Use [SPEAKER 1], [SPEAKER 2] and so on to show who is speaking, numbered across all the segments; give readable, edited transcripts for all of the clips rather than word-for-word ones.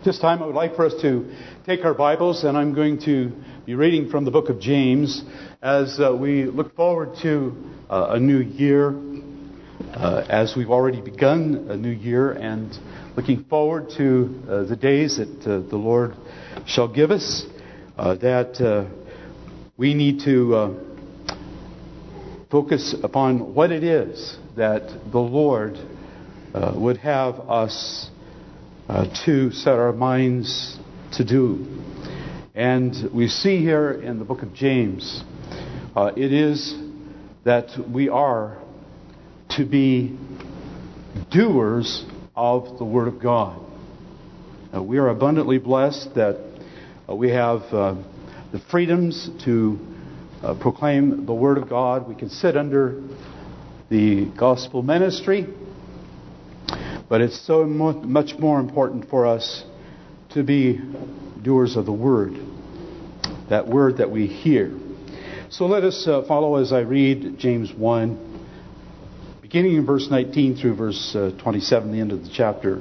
[SPEAKER 1] This time I would like for us to take our Bibles, and I'm going to be reading from the book of James as we look forward to a new year, as we've already begun a new year, and looking forward to the days that the Lord shall give us, that we need to focus upon what it is that the Lord would have us to set our minds to do. And we see here in the book of James, it is that we are to be doers of the Word of God. We are abundantly blessed that we have the freedoms to proclaim the Word of God. We can sit under the gospel ministry, but it's so much more important for us to be doers of the Word, that Word that we hear. So let us follow as I read James 1, beginning in verse 19 through verse 27, the end of the chapter.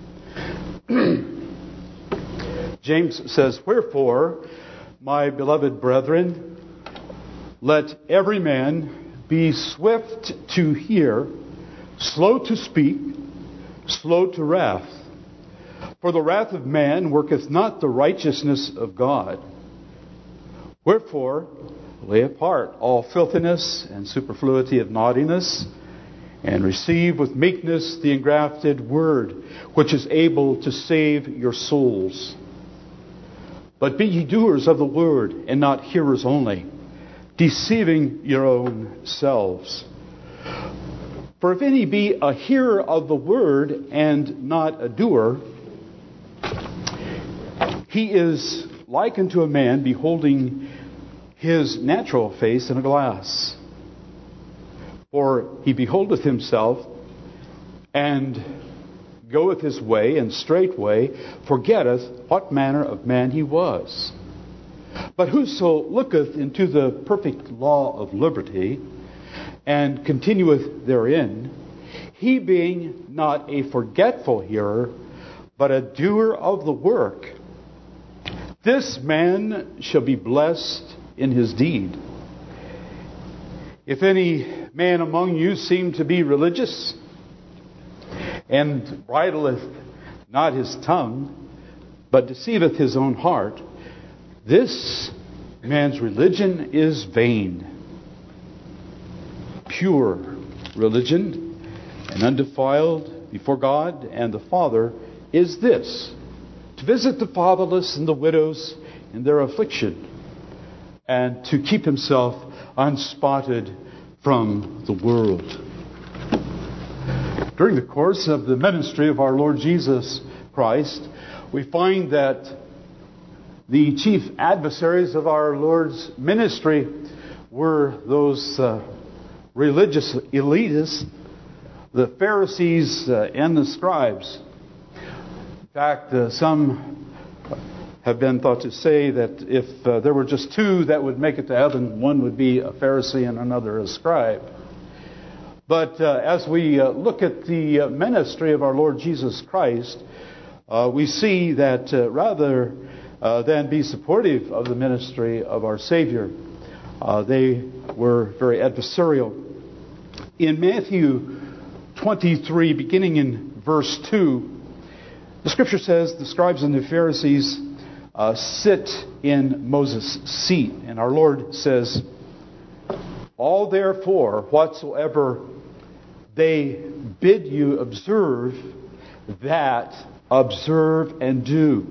[SPEAKER 1] James says, "Wherefore, my beloved brethren, let every man be swift to hear, slow to speak, slow to wrath. For the wrath of man worketh not the righteousness of God. Wherefore, lay apart all filthiness and superfluity of naughtiness, and receive with meekness the engrafted word, which is able to save your souls. But be ye doers of the word, and not hearers only, deceiving your own selves. For if any be a hearer of the word and not a doer, he is like unto a man beholding his natural face in a glass. For he beholdeth himself, and goeth his way, and straightway forgetteth what manner of man he was. But whoso looketh into the perfect law of liberty, and continueth therein, he being not a forgetful hearer, but a doer of the work, this man shall be blessed in his deed. If any man among you seem to be religious, and bridleth not his tongue, but deceiveth his own heart, this man's religion is vain. Pure religion and undefiled before God and the Father is this: to visit the fatherless and the widows in their affliction, and to keep himself unspotted from the world." During the course of the ministry of our Lord Jesus Christ, we find that the chief adversaries of our Lord's ministry were those religious elitists, the Pharisees and the scribes. In fact, some have been thought to say that if there were just two that would make it to heaven, one would be a Pharisee and another a scribe. But as we look at the ministry of our Lord Jesus Christ, we see that rather than be supportive of the ministry of our Savior, they were very adversarial. In Matthew 23, beginning in verse 2, the Scripture says the scribes and the Pharisees sit in Moses' seat. And our Lord says, "All therefore whatsoever they bid you observe, that observe and do.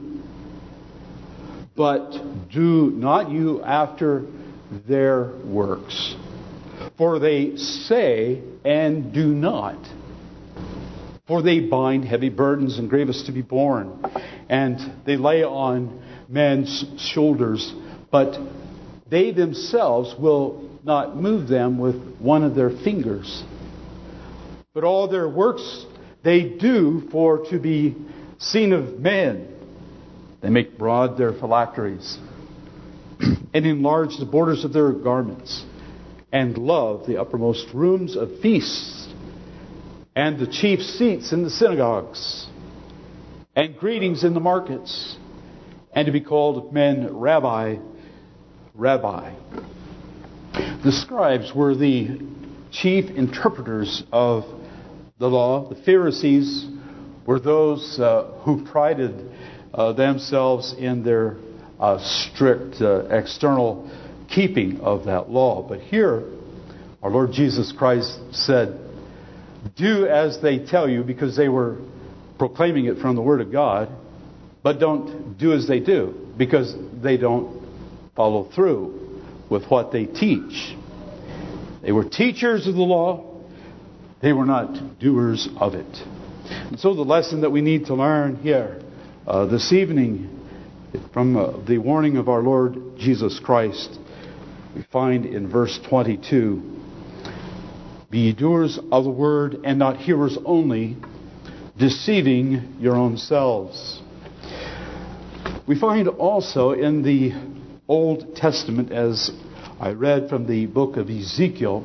[SPEAKER 1] But do not you after their works. For they say and do not. For they bind heavy burdens and grievous to be borne, and they lay on men's shoulders, but they themselves will not move them with one of their fingers. But all their works they do for to be seen of men. They make broad their phylacteries, and enlarge the borders of their garments, and love the uppermost rooms of feasts, and the chief seats in the synagogues, and greetings in the markets, and to be called of men Rabbi, Rabbi. The scribes were the chief interpreters of the law. The Pharisees were those who prided themselves in their strict external keeping of that law. But here, our Lord Jesus Christ said, do as they tell you, because they were proclaiming it from the Word of God, but don't do as they do, because they don't follow through with what they teach. They were teachers of the law. They were not doers of it. And so the lesson that we need to learn here this evening from the warning of our Lord Jesus Christ, we find in verse 22, be ye doers of the word and not hearers only, deceiving your own selves. We find also in the Old Testament, as I read from the book of Ezekiel,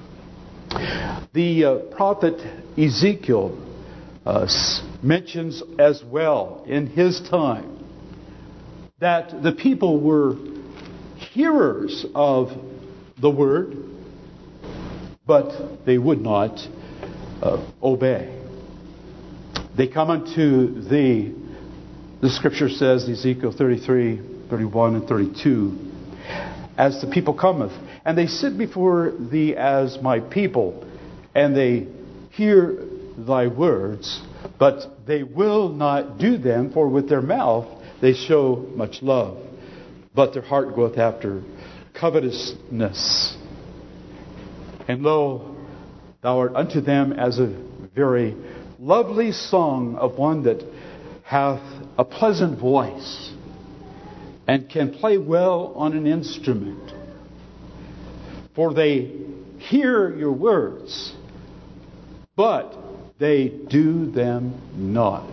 [SPEAKER 1] the prophet Ezekiel mentions as well in his time that the people were hearers of the word, but they would not obey. They come unto thee, the scripture says, Ezekiel 33, 31, and 32, as the people cometh, and they sit before thee as my people, and they hear thy words, but they will not do them, for with their mouth they show much love, but their heart goeth after covetousness. And lo, thou art unto them as a very lovely song of one that hath a pleasant voice and can play well on an instrument. For they hear your words, but they do them not.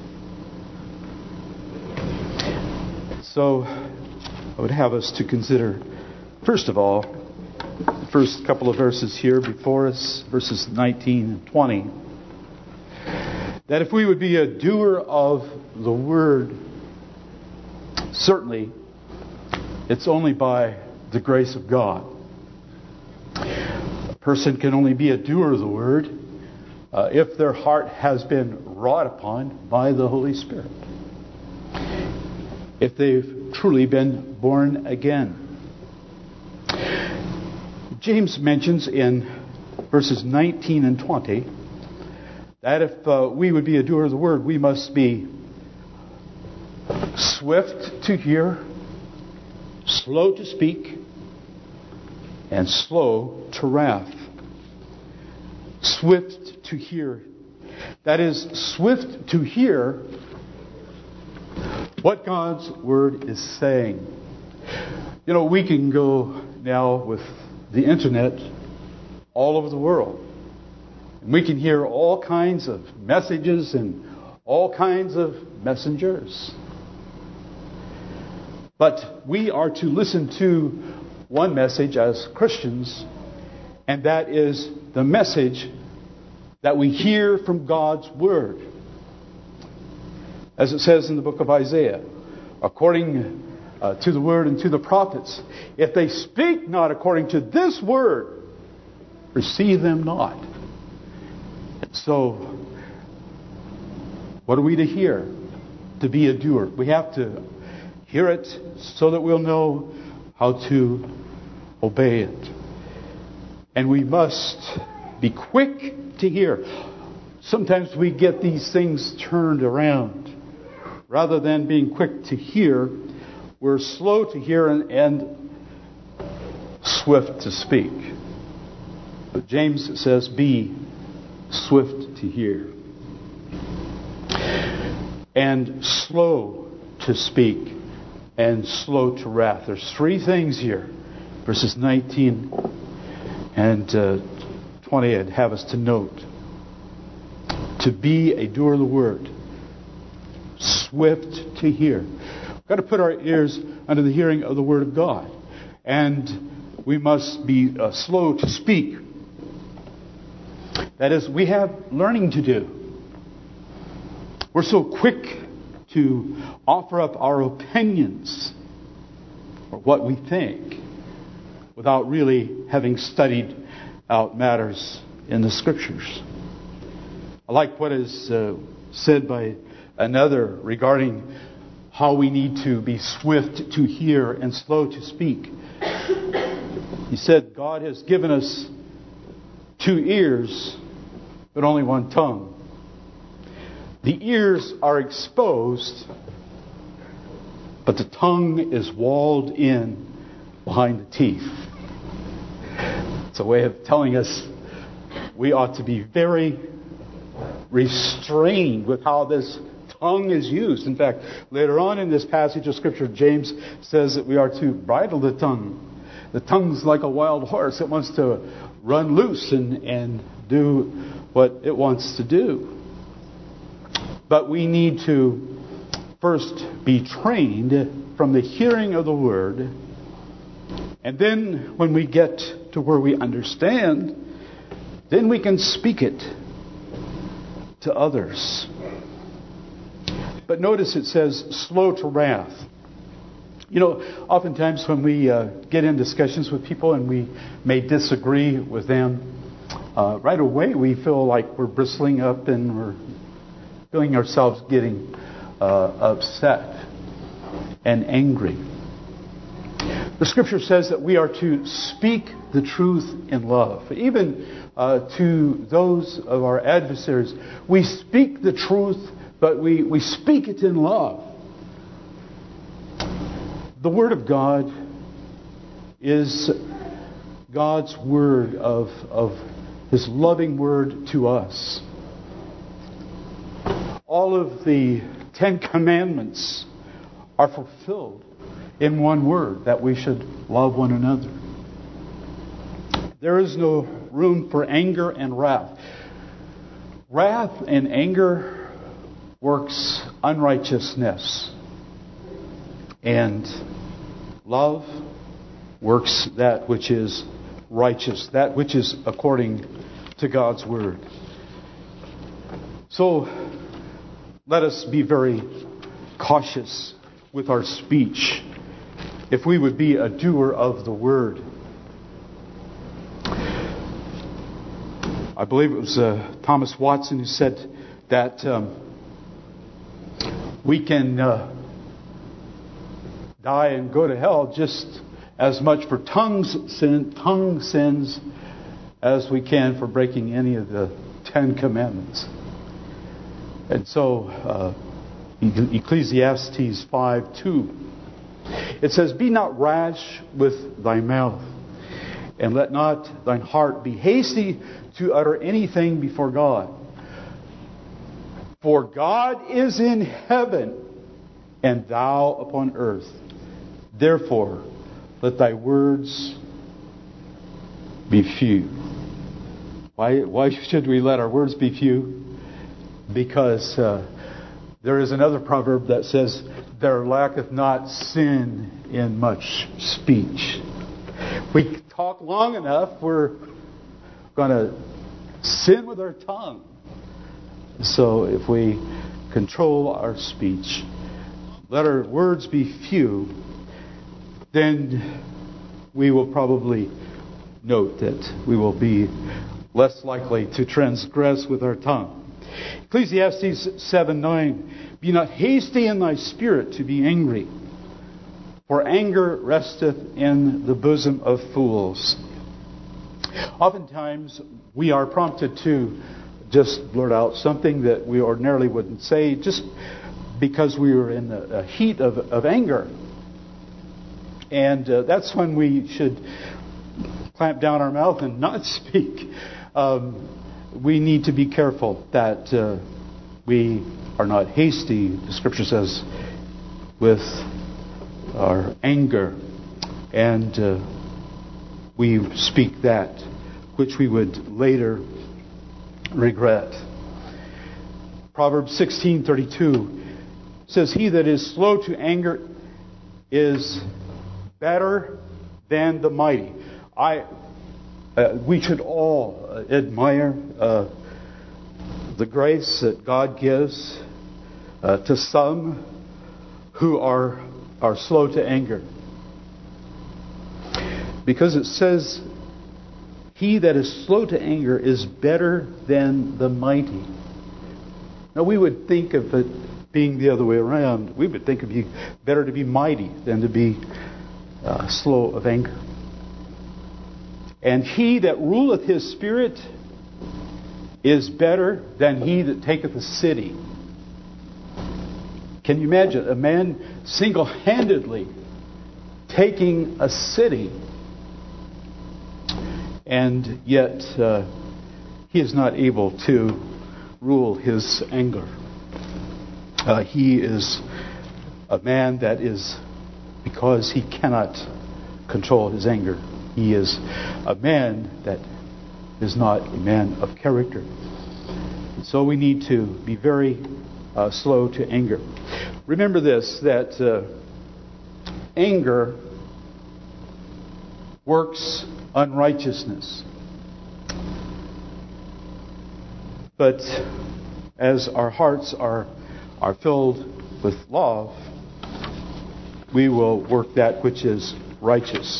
[SPEAKER 1] So I would have us to consider, first of all, the first couple of verses here before us, verses 19 and 20, that if we would be a doer of the word, certainly it's only by the grace of God. A person can only be a doer of the word if their heart has been wrought upon by the Holy Spirit, if they've truly been born again. James mentions in verses 19 and 20 that if we would be a doer of the word, we must be swift to hear, slow to speak, and slow to wrath. Swift to hear. That is, swift to hear what God's word is saying. You know, we can go now with the internet all over the world. And we can hear all kinds of messages and all kinds of messengers. But we are to listen to one message as Christians, and that is the message that we hear from God's Word. As it says in the book of Isaiah, according to the Word and to the prophets, if they speak not according to this Word, receive them not. So, what are we to hear? To be a doer. We have to hear it so that we'll know how to obey it. And we must be quick to hear. Sometimes we get these things turned around. Rather than being quick to hear, we're slow to hear and swift to speak. But James says, be swift to hear and slow to speak and slow to wrath. There's three things here. Verses 19 and 20 I'd have us to note. To be a doer of the word. Swift to hear. We've got to put our ears under the hearing of the word of God. And we must be slow to speak. That is, we have learning to do. We're so quick to offer up our opinions or what we think without really having studied out matters in the Scriptures. I like what is said by another regarding how we need to be swift to hear and slow to speak. He said, God has given us 2 ears, but only 1 tongue. The ears are exposed, but the tongue is walled in behind the teeth. It's a way of telling us we ought to be very restrained with how this tongue is used. In fact, later on in this passage of Scripture, James says that we are to bridle the tongue. The tongue's like a wild horse. It wants to run loose and do what it wants to do. But we need to first be trained from the hearing of the Word. And then when we get to where we understand, then we can speak it to others. But notice it says, slow to wrath. You know, oftentimes when we get in discussions with people and we may disagree with them, right away we feel like we're bristling up and we're feeling ourselves getting upset and angry. The Scripture says that we are to speak the truth in love. Even to those of our adversaries, we speak the truth, but we speak it in love. The Word of God is God's Word of His loving Word to us. All of the 10 Commandments are fulfilled in one word, that we should love one another. There is no room for anger and wrath. Wrath and anger works unrighteousness. And love works that which is righteous, that which is according to God's Word. So, let us be very cautious with our speech if we would be a doer of the Word. I believe it was Thomas Watson who said that we can die and go to hell just as much for tongue sins as we can for breaking any of the 10 Commandments. And so, Ecclesiastes 5:2, it says, "Be not rash with thy mouth, and let not thine heart be hasty to utter anything before God. For God is in heaven, and thou upon earth. Therefore, let thy words be few." Why should we let our words be few? Because there is another proverb that says, "There lacketh not sin in much speech." If we talk long enough, we're going to sin with our tongue. So if we control our speech, let our words be few, then we will probably note that we will be less likely to transgress with our tongue. Ecclesiastes 7:9, "Be not hasty in thy spirit to be angry, for anger resteth in the bosom of fools." Oftentimes, we are prompted to just blurt out something that we ordinarily wouldn't say just because we were in a heat of anger. And that's when we should clamp down our mouth and not speak. We need to be careful that we are not hasty, the Scripture says, with our anger. And we speak that which we would later regret. Proverbs 16:32 says, "He that is slow to anger is better than the mighty." We should all admire the grace that God gives to some who are slow to anger. Because it says, he that is slow to anger is better than the mighty. Now we would think of it being the other way around. We would think of you better to be mighty than to be slow of anger. And he that ruleth his spirit is better than he that taketh a city. Can you imagine a man single-handedly taking a city, and yet he is not able to rule his anger? He is a man that is, because he cannot control his anger, he is a man that is not a man of character. So we need to be very slow to anger. Remember this, that anger works unrighteousness. But as our hearts are filled with love, we will work that which is righteous.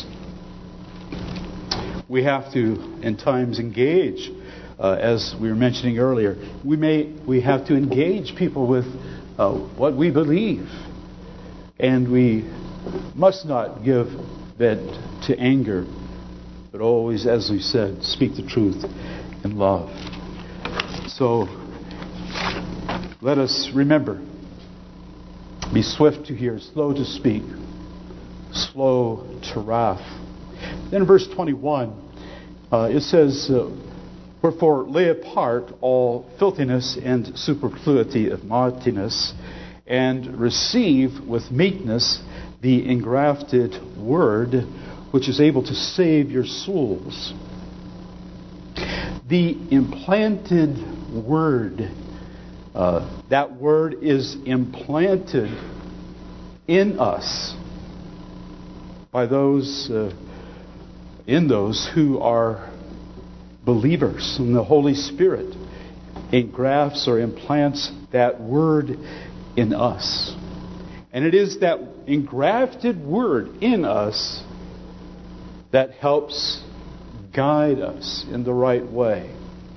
[SPEAKER 1] We have to, in times, engage, as we were mentioning earlier. We have to engage people with what we believe, and we must not give vent to anger, but always, as we said, speak the truth in love. So let us remember: be swift to hear, slow to speak, slow to wrath. Then in verse 21, it says, wherefore lay apart all filthiness and superfluity of naughtiness, and receive with meekness the engrafted word, which is able to save your souls. The implanted word, that word is implanted in us by those who are believers. And the Holy Spirit engrafts or implants that word in us. And it is that engrafted word in us that helps guide us in the right way.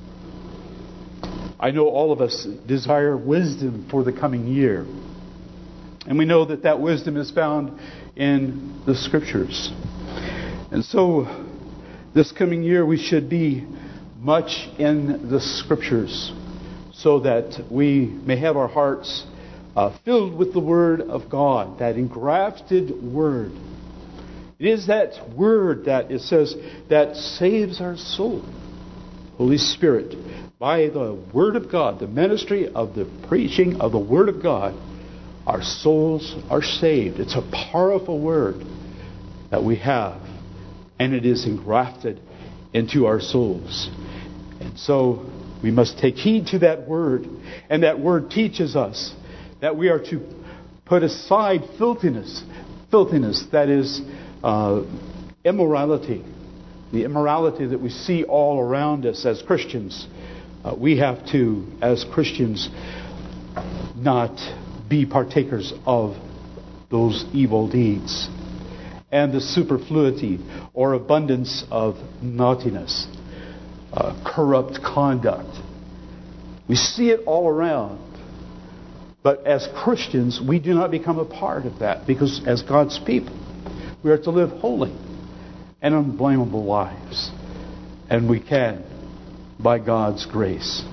[SPEAKER 1] I know all of us desire wisdom for the coming year. And we know that wisdom is found in the Scriptures. And so this coming year we should be much in the Scriptures, so that we may have our hearts filled with the Word of God, that engrafted Word. It is that Word that it says that saves our soul. Holy Spirit, by the Word of God, the ministry of the preaching of the Word of God, our souls are saved. It's a powerful Word that we have, and it is engrafted into our souls. And so we must take heed to that Word, and that Word teaches us that we are to put aside filthiness, that is immorality, the immorality that we see all around us as Christians. We have to, as Christians, not be partakers of those evil deeds and the superfluity or abundance of naughtiness, corrupt conduct. We see it all around. But as Christians, we do not become a part of that, because as God's people, we are to live holy and unblameable lives. And we can, by God's grace.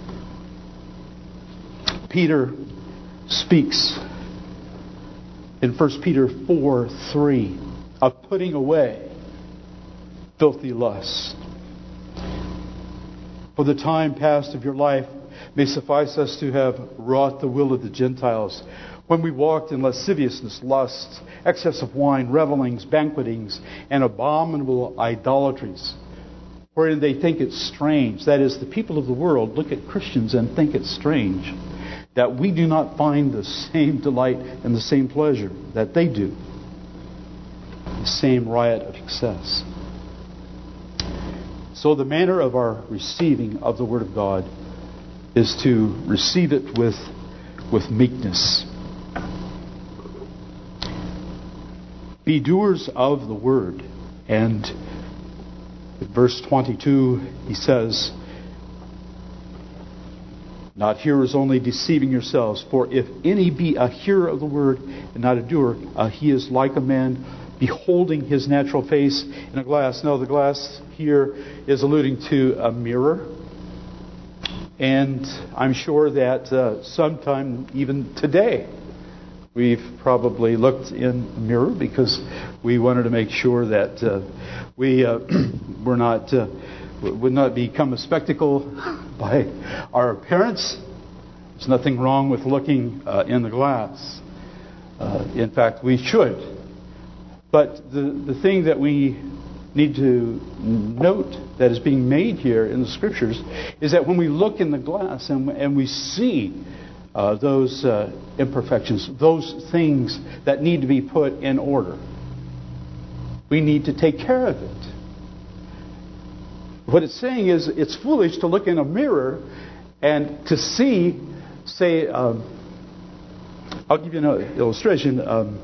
[SPEAKER 1] Peter speaks in 1 Peter 4:3 of putting away filthy lust. For the time past of your life may suffice us to have wrought the will of the Gentiles, when we walked in lasciviousness, lusts, excess of wine, revellings, banquetings, and abominable idolatries, wherein they think it strange. That is, the people of the world look at Christians and think it strange that we do not find the same delight and the same pleasure that they do, the same riot of excess. So the manner of our receiving of the Word of God is to receive it with with meekness. Be doers of the word. And in verse 22, he says, not hearers only, deceiving yourselves. For if any be a hearer of the word and not a doer, he is like a man beholding his natural face in a glass. No, the glass here is alluding to a mirror. And I'm sure that sometime, even today, we've probably looked in a mirror because we wanted to make sure that we would not become a spectacle by our appearance. There's nothing wrong with looking in the glass. In fact, we should. But the thing that we need to note that is being made here in the Scriptures is that when we look in the glass and we see those imperfections, those things that need to be put in order, we need to take care of it. What it's saying is it's foolish to look in a mirror and to see, say, I'll give you an illustration.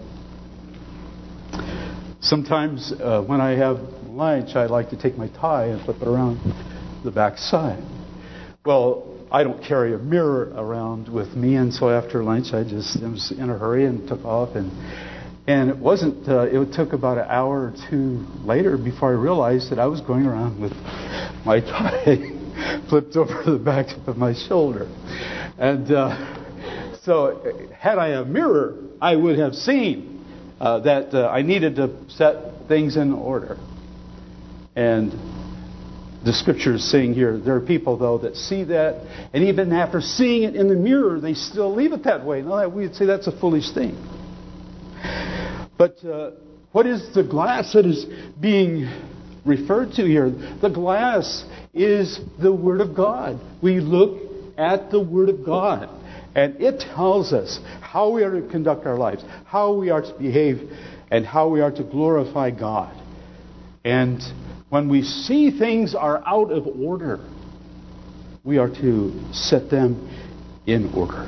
[SPEAKER 1] Sometimes when I have lunch, I like to take my tie and flip it around the back side. Well, I don't carry a mirror around with me, and so after lunch I was in a hurry and took off, and it wasn't. It took about an hour or two later before I realized that I was going around with my tie flipped over the back of my shoulder, and so had I a mirror, I would have seen that I needed to set things in order. And the Scripture is saying here, there are people, though, that see that, and even after seeing it in the mirror, they still leave it that way. No, we'd say that's a foolish thing. But what is the glass that is being referred to here? The glass is the Word of God. We look at the Word of God, and it tells us how we are to conduct our lives, how we are to behave, and how we are to glorify God. And when we see things are out of order, we are to set them in order.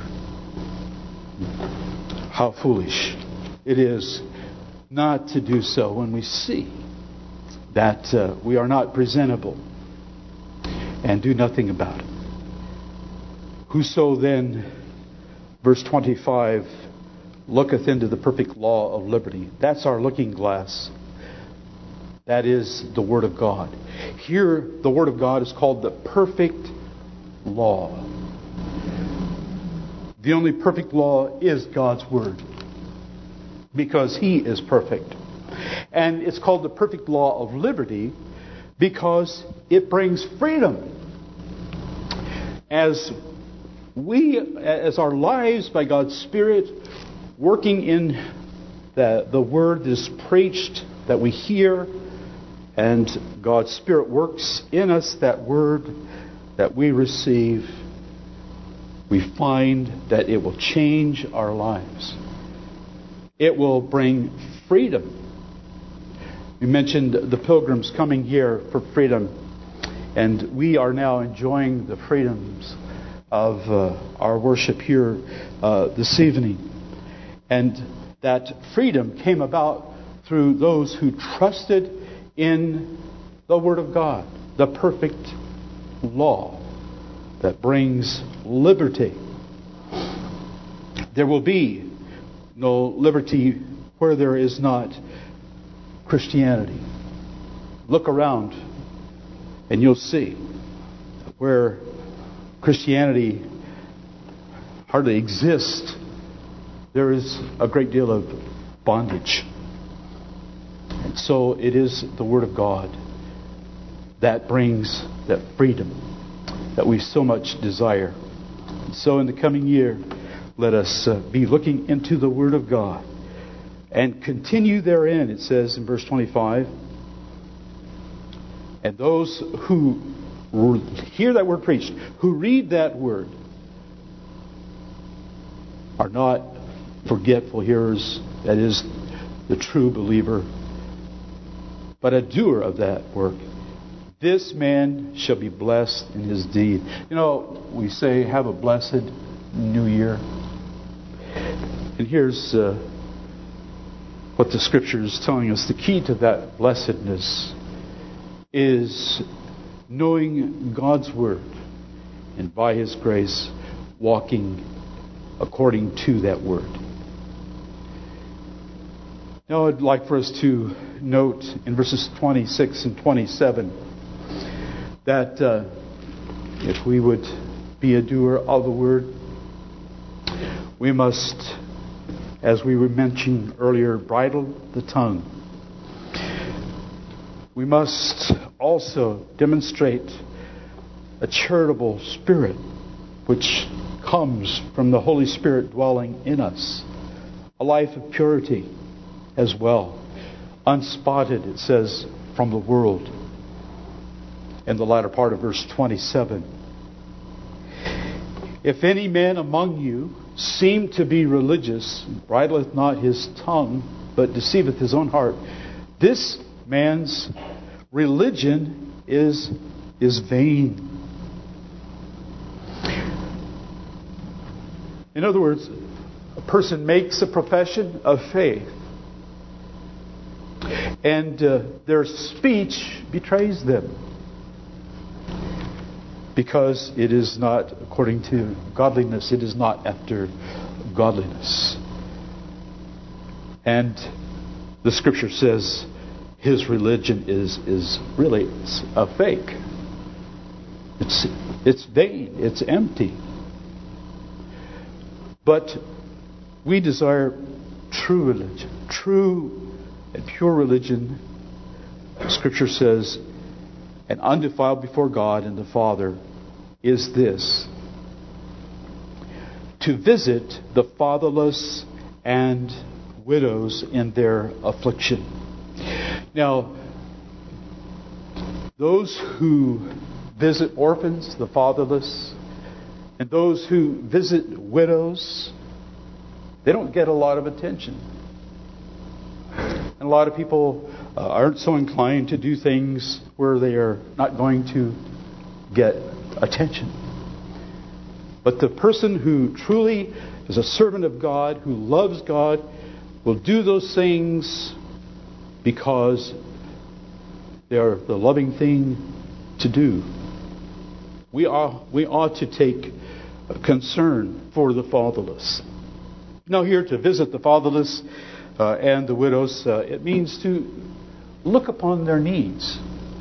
[SPEAKER 1] How foolish it is not to do so when we see that we are not presentable and do nothing about it. Whoso then, verse 25, looketh into the perfect law of liberty. That's our looking glass. That is the Word of God. Here, the Word of God is called the perfect law. The only perfect law is God's Word, because He is perfect. And it's called the perfect law of liberty because it brings freedom. As our lives by God's Spirit working in the Word that is preached, that we hear, and God's Spirit works in us that Word that we receive, we find that it will change our lives. It will bring freedom. We mentioned the pilgrims coming here for freedom, and we are now enjoying the freedoms of our worship here this evening. And that freedom came about through those who trusted in the Word of God, the perfect law that brings liberty. There will be no liberty where there is not Christianity. Look around and you'll see where Christianity hardly exists, there is a great deal of bondage. And so it is the Word of God that brings that freedom that we so much desire. And so in the coming year, let us be looking into the Word of God and continue therein. It says in verse 25, and those who hear that word preached, who read that word, are not forgetful hearers, that is, the true believer, but a doer of that work. This man shall be blessed in his deed. You know, we say, have a blessed new year. And here's what the Scripture is telling us. The key to that blessedness is knowing God's Word, and by His grace, walking according to that Word. Now I'd like for us to note in verses 26 and 27 that if we would be a doer of the Word, we must, as we were mentioning earlier, bridle the tongue. We must also demonstrate a charitable spirit which comes from the Holy Spirit dwelling in us. A life of purity as well. Unspotted, it says, from the world. In the latter part of verse 27. If any man among you seem to be religious, bridleth not his tongue, but deceiveth his own heart, this man's religion is vain. In other words, a person makes a profession of faith, and their speech betrays them, because it is not according to godliness. It is not after godliness. And the Scripture says his religion is really a fake. It's vain. It's empty. But we desire true religion, true and pure religion. Scripture says, and undefiled before God and the Father is this: to visit the fatherless and widows in their affliction. Now, those who visit orphans, the fatherless, and those who visit widows, they don't get a lot of attention. And a lot of people aren't so inclined to do things where they are not going to get attention. But the person who truly is a servant of God, who loves God, will do those things because they are the loving thing to do. We ought to take concern for the fatherless. Now, here, to visit the fatherless and the widows, it means to look upon their needs.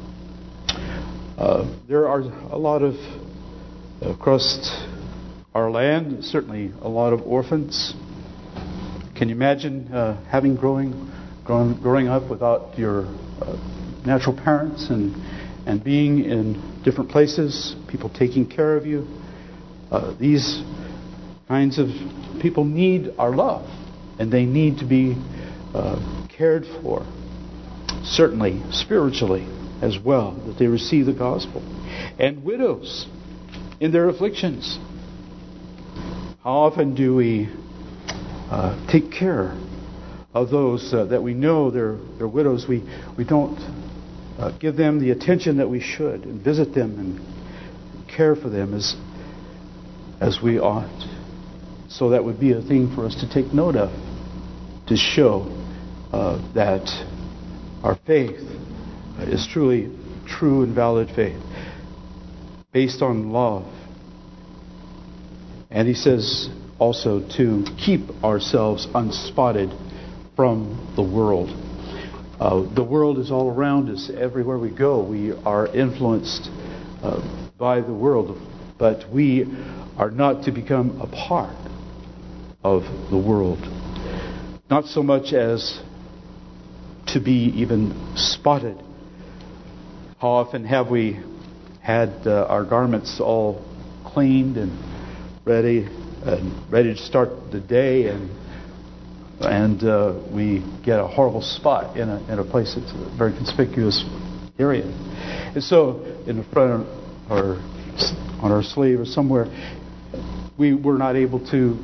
[SPEAKER 1] There are a lot of, across our land, certainly a lot of orphans. Can you imagine growing up without your natural parents and being in different places, people taking care of you? These kinds of people need our love, and they need to be cared for, certainly spiritually as well, that they receive the gospel. And widows in their afflictions. How often do we take care of those that we know they're widows? We don't give them the attention that we should, and visit them and care for them as we ought. So that would be a thing for us to take note of, to show that our faith is truly true and valid faith, based on love. And he says also to keep ourselves unspotted from the world. The world is all around us. Everywhere we go, we are influenced by the world. But we are not to become a part of the world. Not so much as to be even spotted. How often have we had our garments all cleaned and ready to start the day, and we get a horrible spot in a place that's a very conspicuous area. And so in the front or on our sleeve or somewhere, we were not able to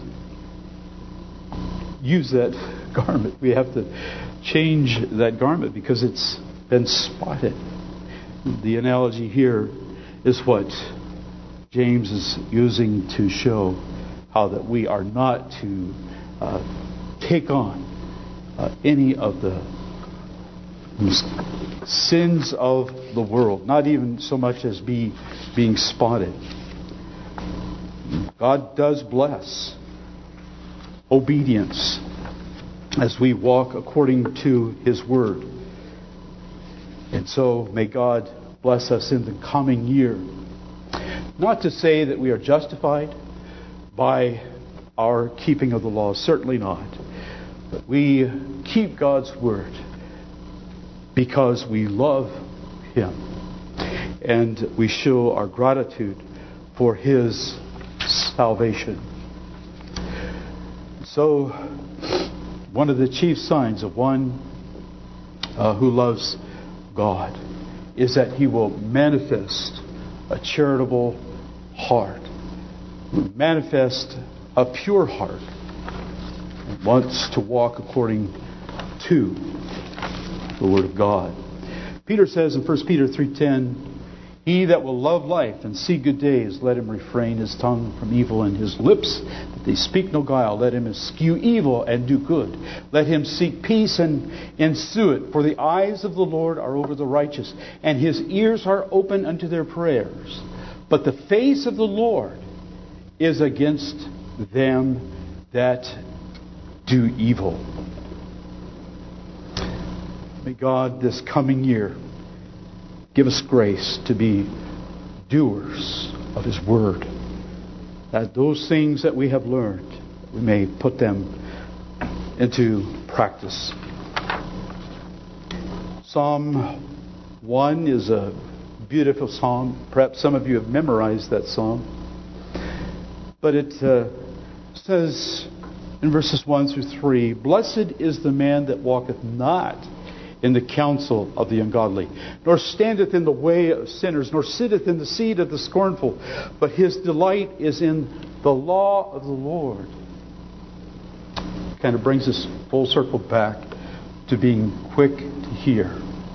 [SPEAKER 1] use that garment. We have to change that garment because it's been spotted. The analogy here is what James is using to show how that we are not to take on any of the sins of the world, not even so much as being spotted. God does bless obedience as we walk according to His Word. And so may God bless us in the coming year. Not to say that we are justified by our keeping of the law, certainly not. But we keep God's Word because we love Him. And we show our gratitude for His salvation. So, one of the chief signs of one who loves God is that he will manifest a charitable heart, manifest a pure heart, and wants to walk according to the Word of God. Peter says in 1 Peter 3:10, "He that will love life and see good days, let him refrain his tongue from evil and his lips, that they speak no guile. Let him eschew evil and do good. Let him seek peace and ensue it. For the eyes of the Lord are over the righteous, and His ears are open unto their prayers. But the face of the Lord is against them that do evil." May God this coming year give us grace to be doers of His Word, that those things that we have learned, we may put them into practice. Psalm 1 is a beautiful psalm. Perhaps some of you have memorized that psalm. But it says in verses 1 through 3, "Blessed is the man that walketh not in the counsel of the ungodly, nor standeth in the way of sinners, nor sitteth in the seat of the scornful. But his delight is in the law of the Lord." Kind of brings us full circle back to being quick to hear.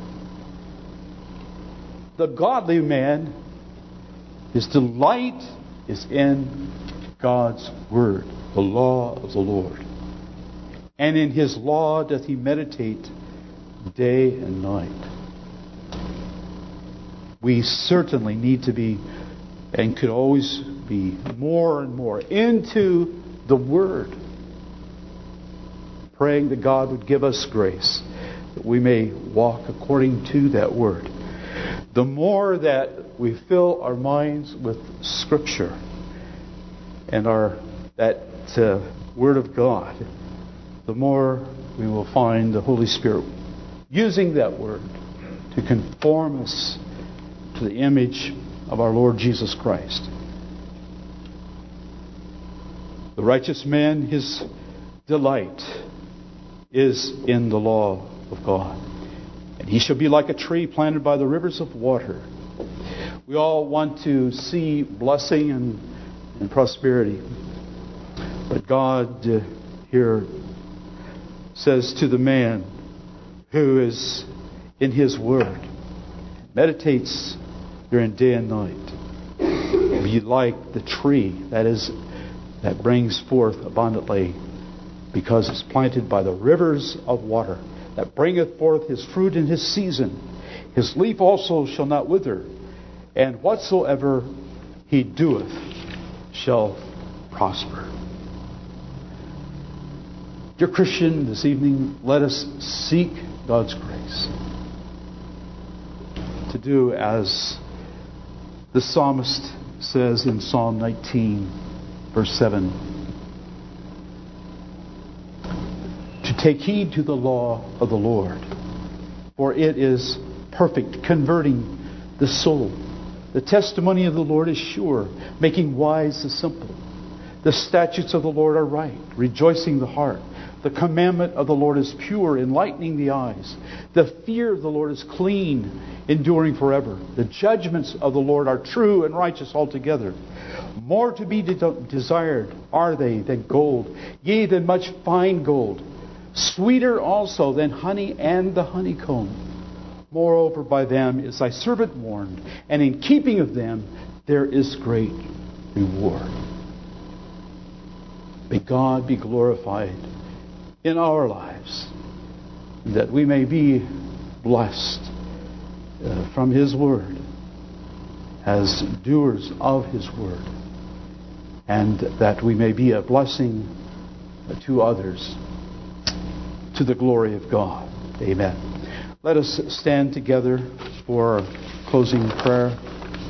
[SPEAKER 1] The godly man, his delight is in God's Word, the law of the Lord. And in His law doth he meditate day and night. We certainly need to be, and could always be, more and more into the Word, praying that God would give us grace that we may walk according to that Word. The more that we fill our minds with Scripture and that Word of God, the more we will find the Holy Spirit using that Word to conform us to the image of our Lord Jesus Christ. The righteous man, his delight is in the law of God. And he shall be like a tree planted by the rivers of water. We all want to see blessing and prosperity. But God here says to the man who is in His Word, meditates during day and night, be like the tree that brings forth abundantly, because it's planted by the rivers of water, that bringeth forth his fruit in his season. His leaf also shall not wither, and whatsoever he doeth shall prosper. Dear Christian, this evening, let us seek God's grace to do as the psalmist says in Psalm 19, verse 7. To take heed to the law of the Lord, for it is perfect, converting the soul. The testimony of the Lord is sure, making wise the simple. The statutes of the Lord are right, rejoicing the heart. The commandment of the Lord is pure, enlightening the eyes. The fear of the Lord is clean, enduring forever. The judgments of the Lord are true and righteous altogether. More to be desired are they than gold, yea, than much fine gold. Sweeter also than honey and the honeycomb. Moreover, by them is thy servant warned, and in keeping of them there is great reward. May God be glorified in our lives, that we may be blessed from His Word as doers of His Word, and that we may be a blessing to others to the glory of God. Amen. Let us stand together for closing prayer.